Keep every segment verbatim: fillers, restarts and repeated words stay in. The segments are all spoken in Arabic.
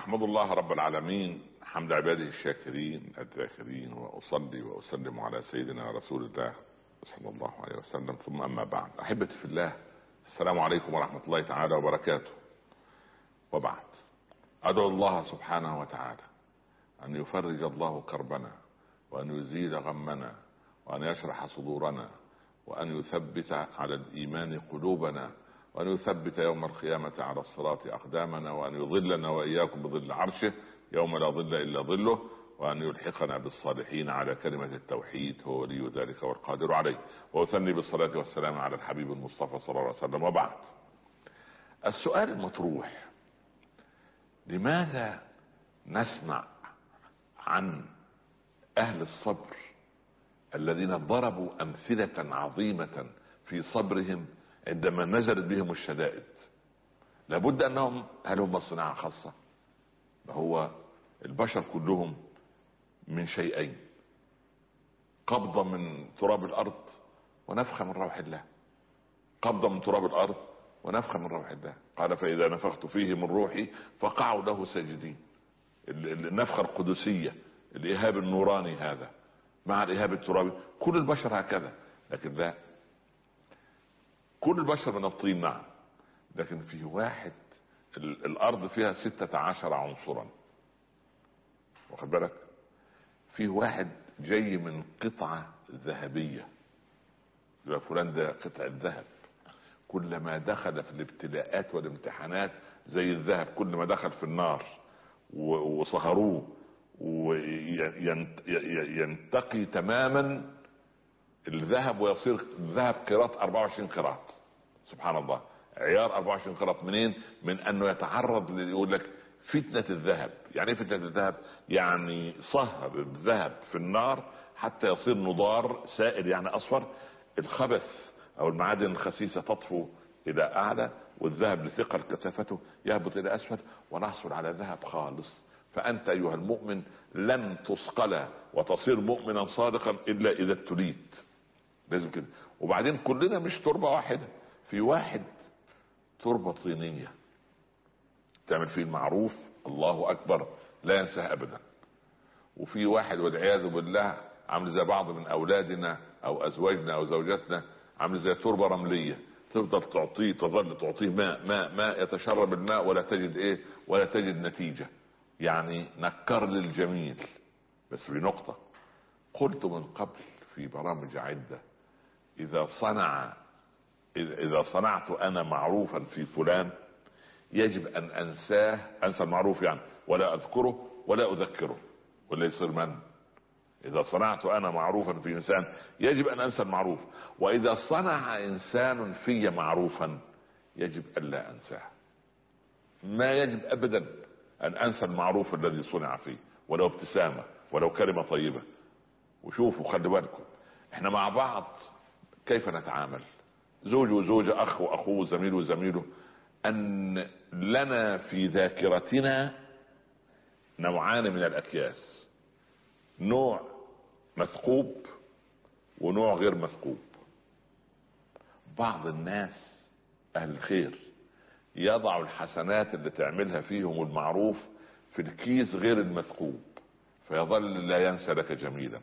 أحمد الله رب العالمين حمد عباده الشاكرين الذاكرين، وأصلي وأسلم على سيدنا رسول الله صلى الله عليه وسلم، ثم أما بعد. أحبتي في الله، السلام عليكم ورحمة الله تعالى وبركاته. وبعد، أدعو الله سبحانه وتعالى أن يفرج الله كربنا، وأن يزيل غمنا، وأن يشرح صدورنا، وأن يثبت على الإيمان قلوبنا، وأن يثبت يوم القيامة على الصراط أقدامنا، وأن يظلنا وإياكم بظل عرشه يوم لا ظل إلا ظله، وأن يلحقنا بالصالحين على كلمة التوحيد، هو ولي ذلك والقادر عليه. وأثني بالصلاة والسلام على الحبيب المصطفى صلى الله عليه وسلم. وبعد، السؤال المطروح: لماذا نسمع عن أهل الصبر الذين ضربوا أمثلة عظيمة في صبرهم عندما نزلت بهم الشدائد؟ لابد أنهم، هل هم صناعة خاصة؟ هو البشر كلهم من شيئين: قبضة من تراب الأرض ونفخة من روح الله. قبضة من تراب الأرض ونفخة من روح الله. قال: فإذا نفخت فيه من روحي فقعوا له ساجدين. النفخة القدسية، الإيهاب النوراني هذا مع الإيهاب الترابي. كل البشر هكذا، لكن لا، كل البشر من الطين نعم، لكن في واحد الأرض فيها ستة عشر عنصرا، واخد بالك؟ في واحد جاي من قطعة ذهبية، يبقى فلان ده قطعة ذهب. كلما دخل في الابتلاءات والامتحانات زي الذهب، كل ما دخل في النار وصهروه وينتقي تماما الذهب ويصير الذهب قيراط أربعة وعشرين قيراط. سبحان الله، عيار أربعة وعشرين قيراط. منين؟ من انه يتعرض، يقول لك فتنة الذهب. يعني ايه فتنة الذهب؟ يعني صهر الذهب في النار حتى يصير نضار سائل، يعني اصفر. الخبث او المعادن الخسيسة تطفو الى اعلى، والذهب لثقل كثافته يهبط الى اسفل، ونحصل على ذهب خالص. فانت ايها المؤمن لن تثقل وتصير مؤمنا صادقا الا اذا ابتليت. لازم كده. وبعدين كلنا مش تربة واحدة، في واحد تربة طينية تعمل فيه المعروف الله اكبر لا ينساه ابدا، وفي واحد والعياذ بالله عامل زي بعض من اولادنا او ازواجنا او زوجاتنا، عامل زي تربة رملية، تفضل تعطيه، تظل تعطيه ماء ماء ماء، يتشرب الماء ولا تجد ايه، ولا تجد نتيجة. يعني نكر للجميل. بس في نقطة قلت من قبل في برامج عدة: اذا صنع اذا صنعت انا معروفا في فلان يجب ان انساه، انسى المعروف يعني، ولا اذكره ولا اذكره، ولا يصير من. اذا صنعت انا معروفا في انسان يجب ان انسى المعروف، واذا صنع انسان في معروفا يجب الا انساه. ما يجب ابدا ان انسى المعروف الذي صنع فيه، ولو ابتسامة، ولو كلمة طيبة. وشوفوا، خلي بالكم، احنا مع بعض كيف نتعامل؟ زوج وزوجة، اخ واخوه، زميل وزميله. ان لنا في ذاكرتنا نوعان من الاكياس: نوع مثقوب ونوع غير مثقوب. بعض الناس اهل الخير يضعوا الحسنات اللي تعملها فيهم المعروف في الكيس غير المثقوب، فيظل لا ينسى لك جميلا،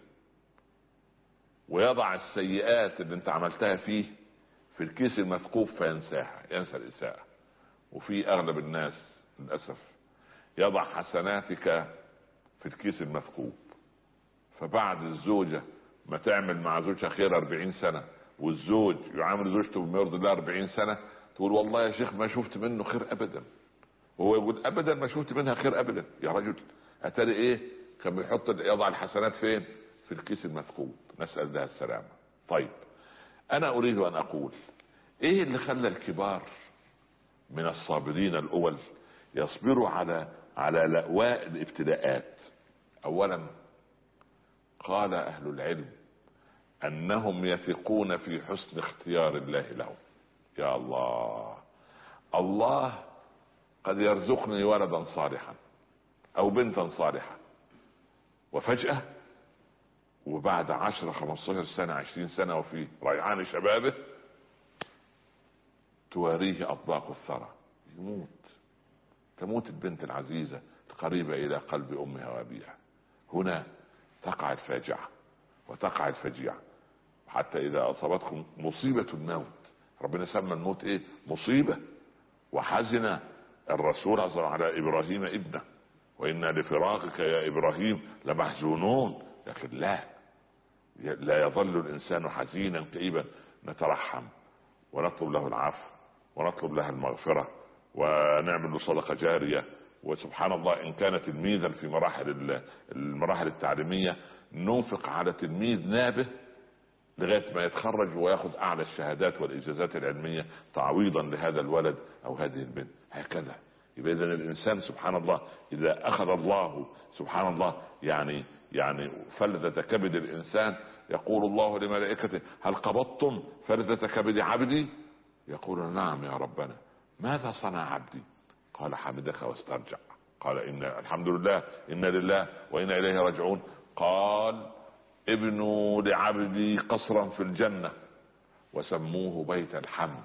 ويضع السيئات اللي انت عملتها فيه في الكيس المثقوب فينساها، ينسى الإساءة. وفي اغلب الناس للأسف يضع حسناتك في الكيس المثقوب، فبعد الزوجة ما تعمل مع زوجها خير أربعين سنة، والزوج يعامل زوجته بما يرضي الله أربعين سنة، تقول: والله يا شيخ ما شفت منه خير ابدا. وهو يقول: ابدا ما شفت منها خير ابدا. يا رجل، اتاري ايه؟ كان بيحط يضع الحسنات فين؟ في الكيس المثقوب. نسأل الله السلامة. طيب، انا اريد ان اقول: ايه اللي خلى الكبار من الصابرين الاول يصبروا على على لأواء الابتلاءات؟ اولا، قال اهل العلم انهم يثقون في حسن اختيار الله لهم. يا الله، الله قد يرزقني ولدا صالحا او بنتا صالحة، وفجأة وبعد عشرة خمستاشر سنة عشرين سنة وفي ريعان شبابه تواريه اطباق الثرى، يموت. تموت البنت العزيزة قريبة إلى قلب أمها وأبيها. هنا تقع الفاجعة وتقع الفجيعة. حتى إذا أصابتكم مصيبة الموت، ربنا سمى الموت إيه؟ مصيبة. وحزن الرسول على إبراهيم ابنه، وإنا لفراقك يا إبراهيم لمحزونون. لكن لا لا يظل الإنسان حزينا كئيبا. نترحم ونطلب له العفو ونطلب له المغفرة ونعمل له صدقة جارية. وسبحان الله إن كان تلميذا في مراحل المراحل التعليمية ننفق على تلميذ نابه لغاية ما يتخرج ويأخذ أعلى الشهادات والإجازات العلمية تعويضا لهذا الولد أو هذه البنت. هكذا يبقى إذن الإنسان سبحان الله إذا أخذ الله سبحان الله يعني يعني فلذة كبد الإنسان، يقول الله لملائكته هل قبضتم فلذة كبد عبدي؟ يقول نعم يا ربنا. ماذا صنع عبدي؟ قال حمدك واسترجع. قال إن الحمد لله إنا لله وإنا إليه راجعون. قال ابنوا لعبدي قصرا في الجنة وسموه بيت الحمد.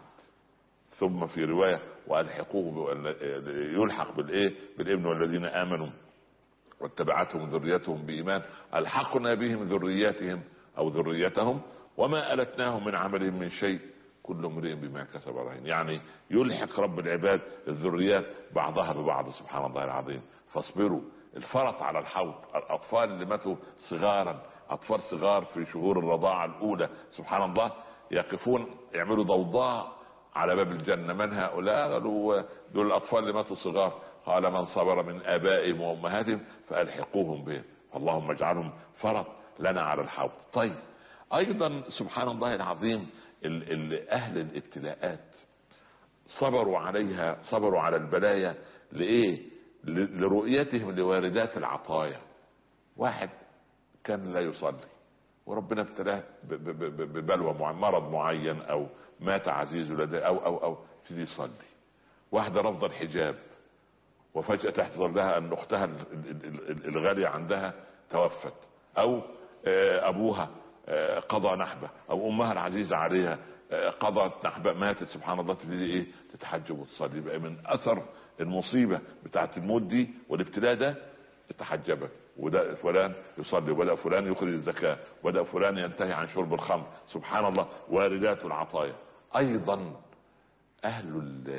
ثم في رواية والحقوه يلحق بالايه بالابن والذين آمنوا واتبعتهم ذريتهم بإيمان ألحقنا بهم ذرياتهم أو ذريتهم وما ألتناهم من عملهم من شيء كل امرئ بما كسب رهين. يعني يلحق رب العباد الذريات بعضها ببعض. سبحان الله العظيم. فاصبروا. الفرط على الحوض، الأطفال اللي ماتوا صغارا، أطفال صغار في شهور الرضاعة الأولى سبحان الله يقفون يعملوا ضوضاء على باب الجنة. من هؤلاء؟ قالوا دول الأطفال اللي ماتوا صغار. قال من صبر من آبائهم وأمهاتهم فألحقوهم بهم. اللهم اجعلهم فرط لنا على الحوض. طيب أيضا سبحان الله العظيم ال ال أهل الابتلاءات صبروا عليها، صبروا على البلايا لإيه؟ لرؤيتهم لواردات العطايا. واحد كان لا يصلي وربنا ابتلاه ببلوى مرض معين او مات عزيز لديه او او او تيجي يصلي. واحده رفض الحجاب وفجاه تحصل لها ان اختها الغاليه عندها توفت، او ابوها قضى نحبه، او امها العزيزه عليها قضت نحبه ماتت. سبحان الله تبتدي ايه؟ تتحجب وتصلي. بقى من اثر المصيبه بتاعت الموت دي والابتلاء ده تحجبت. وده فلان يصلي، وبدأ فلان يخرج الزكاة، وبدأ فلان ينتهي عن شرب الخمر. سبحان الله واردات العطايا. ايضا اهل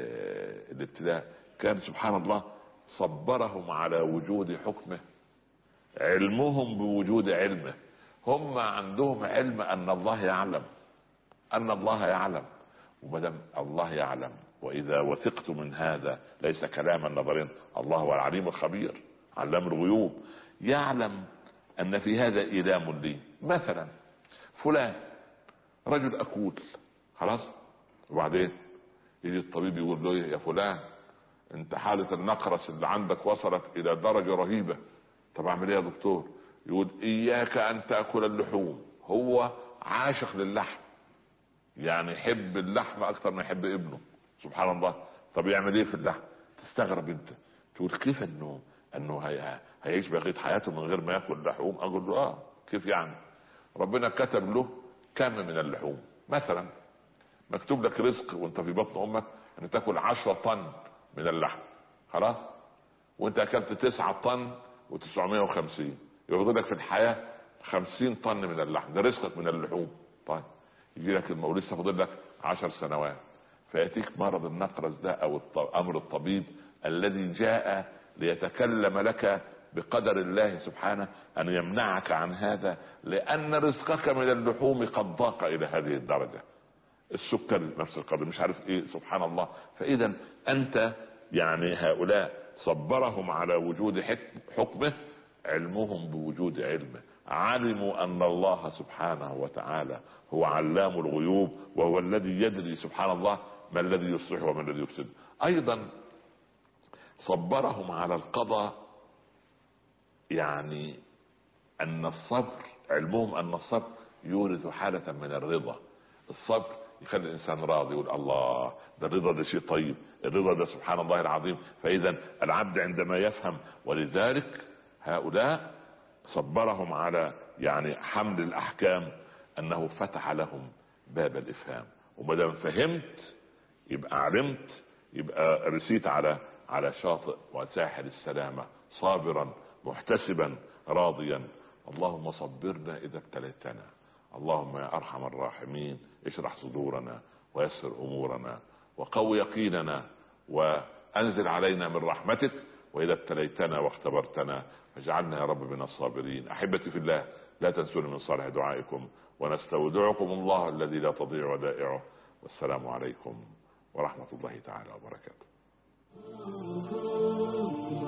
الابتلاء كان سبحان الله صبرهم على وجود حكمه، علمهم بوجود علمه. هم عندهم علم ان الله يعلم، ان الله يعلم. ومدام الله يعلم واذا وثقت من هذا ليس كلاما نظريا، الله هو العليم الخبير علام الغيوب، يعلم ان في هذا إيلام لي. مثلا فلان رجل اكول خلاص، وبعدين يجي الطبيب يقول له يا فلان انت حالة النقرس اللي عندك وصلت الى درجة رهيبة. طب اعمل ايه يا دكتور؟ يقول اياك ان تأكل اللحوم. هو عاشق للحم، يعني يحب اللحم اكثر ما يحب ابنه. سبحان الله. طب يعمل ايه في اللحم؟ تستغرب انت تقول كيف انه انه هي هيعيش بقية حياته من غير ما ياكل لحوم؟ اقول له اه كيف يعني؟ ربنا كتب له كم من اللحوم. مثلا مكتوب لك رزق وانت في بطن امك ان تاكل عشرة طن من اللحم خلاص، وانت اكلت تسعة طن وتسعمائة وخمسين، يفضل لك في الحياة خمسين طن من اللحم. ده رزقك من اللحوم. طيب يجي لك المولود لسه فاضل لك عشر سنوات فياتيك مرض النقرس ده او امر الطبيب الذي جاء ليتكلم لك بقدر الله سبحانه ان يمنعك عن هذا، لان رزقك من اللحوم قد ضاق الى هذه الدرجة. السكر نفس القدر، مش عارف ايه. سبحان الله. فاذا انت يعني هؤلاء صبرهم على وجود حكمه، علمهم بوجود علمه، علموا ان الله سبحانه وتعالى هو علام الغيوب وهو الذي يدري سبحان الله ما الذي يصلح وما الذي يفسد. ايضا صبرهم على القضاء، يعني ان الصبر علمهم ان الصبر يورث حالة من الرضا. الصبر يخلي الانسان راضي، يقول الله ده الرضا ده شيء طيب، الرضا ده سبحان الله العظيم. فاذا العبد عندما يفهم، ولذلك هؤلاء صبرهم على يعني حمل الاحكام انه فتح لهم باب الافهام. وما دام فهمت يبقى علمت، يبقى رسيت على على شاطئ وساحل السلامة. صابرا محتسبا راضيا. اللهم صبرنا إذا ابتليتنا. اللهم يا أرحم الراحمين اشرح صدورنا ويسر أمورنا وقو يقيننا وأنزل علينا من رحمتك، وإذا ابتليتنا واختبرتنا فاجعلنا يا رب من الصابرين. أحبتي في الله، لا تنسوني من صالح دعائكم، ونستودعكم الله الذي لا تضيع ودائعه. والسلام عليكم ورحمة الله تعالى وبركاته.